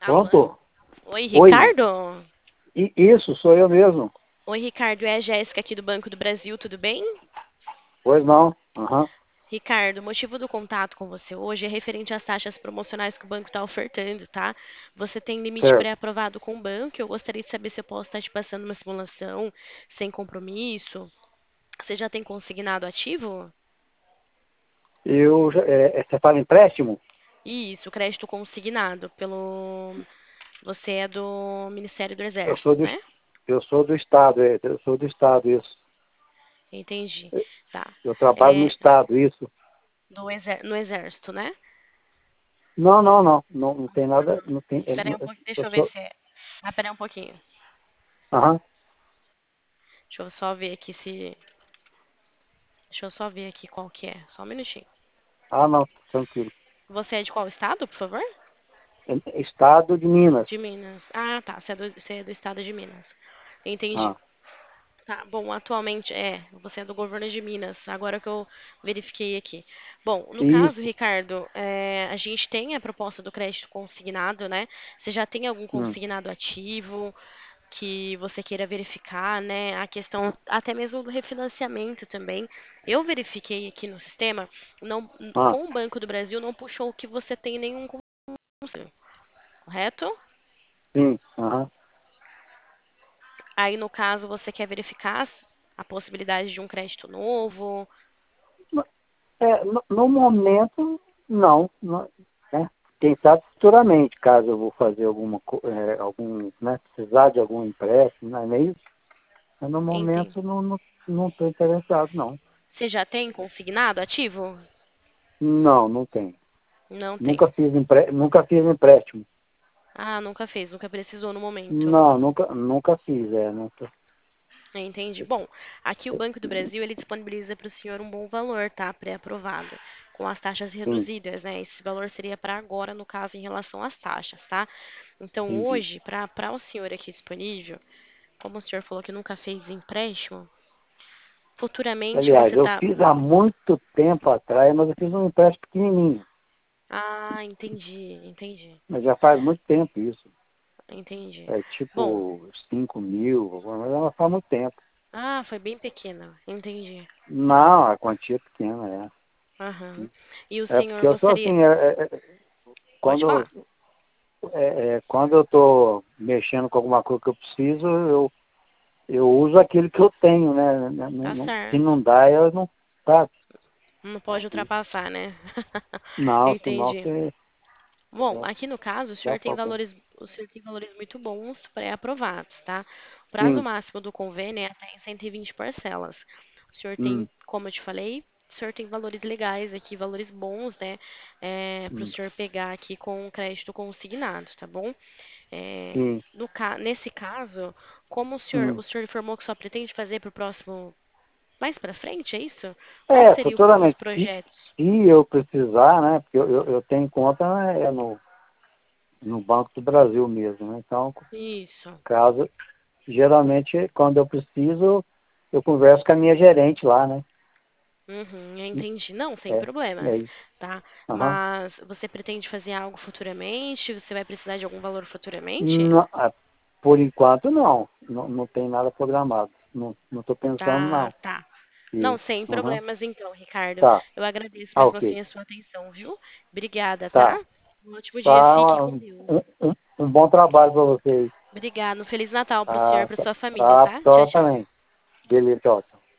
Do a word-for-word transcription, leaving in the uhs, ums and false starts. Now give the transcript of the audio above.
Alô? Pronto? Oi, Oi, Ricardo? I- isso, sou eu mesmo. Oi, Ricardo, é a Jéssica aqui do Banco do Brasil, tudo bem? Pois não? Aham, Ricardo, o motivo do contato com você hoje é referente às taxas promocionais que o banco está ofertando, tá? Você tem limite certo. pré-aprovado com o banco, eu gostaria de saber se eu posso estar te passando uma simulação sem compromisso. Você já tem consignado ativo? Eu, já- é, é, você fala empréstimo? Isso, crédito consignado pelo... Você é do Ministério do Eu sou Exército, do, né? es- eu sou do Estado, é, eu sou do Estado, isso. Entendi. Tá. Eu trabalho no É, Estado, isso. do exer... No Exército, né? Não, não, não, não, não tem nada, não tem, é, Espera aí não- um pouquinho, eu deixa eu ver sou, se é. Ah, pera aí um pouquinho. aham, Deixa eu só ver aqui se. Deixa eu só ver aqui qual que é. Só um minutinho. ah, não, tranquilo. Você é de qual estado, por favor? É Estado de Minas. De Minas. Ah, tá. Você é do, você é do estado de Minas. Entendi. Ah, Tá, bom, atualmente é. Você é do governo de Minas. Agora que eu verifiquei aqui. Bom, no caso, isso, Ricardo, é, a gente tem a proposta do crédito consignado, né? Você já tem algum hum, consignado ativo? Que você queira verificar, né? A questão até mesmo do refinanciamento também. Eu verifiquei aqui no sistema, não, ah, com o Banco do Brasil não puxou que você tem nenhum consignado, correto? sim, aham. Aí no caso você quer verificar a possibilidade de um crédito novo. É, no, no momento, não, não, né? Quem sabe futuramente, caso eu vou fazer alguma, co- é, algum, né, precisar de algum empréstimo, não é isso? Mas no Entende? momento não não não estou interessado, não. Você já tem consignado ativo? Não, não tem. Não tem. Nunca fiz empre, nunca fiz empréstimo. Ah, nunca fez, nunca precisou no momento. Não, nunca, nunca fiz, é, nunca. Entendi. Bom, aqui o Banco do Brasil ele disponibiliza para o senhor um bom valor, tá? Pré-aprovado, com as taxas Sim, reduzidas, né? Esse valor seria para agora, no caso, em relação às taxas, tá? Então, entendi. hoje, para para o senhor aqui disponível, como o senhor falou que nunca fez empréstimo, futuramente Aliás, você eu tá. fiz há muito tempo atrás, mas eu fiz um empréstimo pequenininho. Ah, entendi, entendi, Mas já faz muito tempo isso. entendi. É Bom, tipo cinco mil, mas ela faz muito tempo. ah, foi bem pequena, entendi. Não, a quantia é pequena, Aham. E o é. É senhor porque eu sou gostaria. assim, é, é, é, Pode quando, falar. é, é, quando eu estou mexendo com alguma coisa que eu preciso, eu, eu uso aquilo que eu tenho, né? Não- não- Tá não- Se certo. não dá, eu não. Tá. Não pode ultrapassar, né? Não, senão Entendi. você Bom, dá, aqui no caso, o dá senhor tem problema. valores, o senhor tem valores muito bons pré-aprovados, tá? O prazo Sim. máximo do convênio é até em cento e vinte parcelas. O senhor tem, Hum, como eu te falei, o senhor tem valores legais aqui, valores bons, né? É, para o hum, senhor pegar aqui com o crédito consignado, tá bom? É, sim. no ca nesse caso, como o senhor, Hum. o senhor informou que só pretende fazer para o próximo, mais para frente, é isso? Qual É, seriam os futuramente, se, projetos? se eu precisar, né? Porque eu, eu, eu tenho conta é, no, no Banco do Brasil mesmo, né? Então, Isso. caso, geralmente, quando eu preciso, eu converso com a minha gerente lá, né? Uhum, eu entendi. Não, sem É, problemas, é isso. tá? Aham. Mas você pretende fazer algo futuramente? Você vai precisar de algum valor futuramente? Não, ah, por enquanto, não. Não, não tem nada programado. Não não estou pensando, Tá, não. tá. Não, Isso. sem Aham. problemas então, Ricardo. Tá. Eu agradeço Ah, mesmo ok. assim a sua atenção, viu? Obrigada, tá? Tá. Um ótimo dia, fique Tá. com Um, Deus. um, um um bom trabalho para vocês. Obrigada. Um Feliz Natal para o senhor e Ah, para tá. sua família, Tá. tá? Tchau, Pra tchau. também. Beleza, tchau.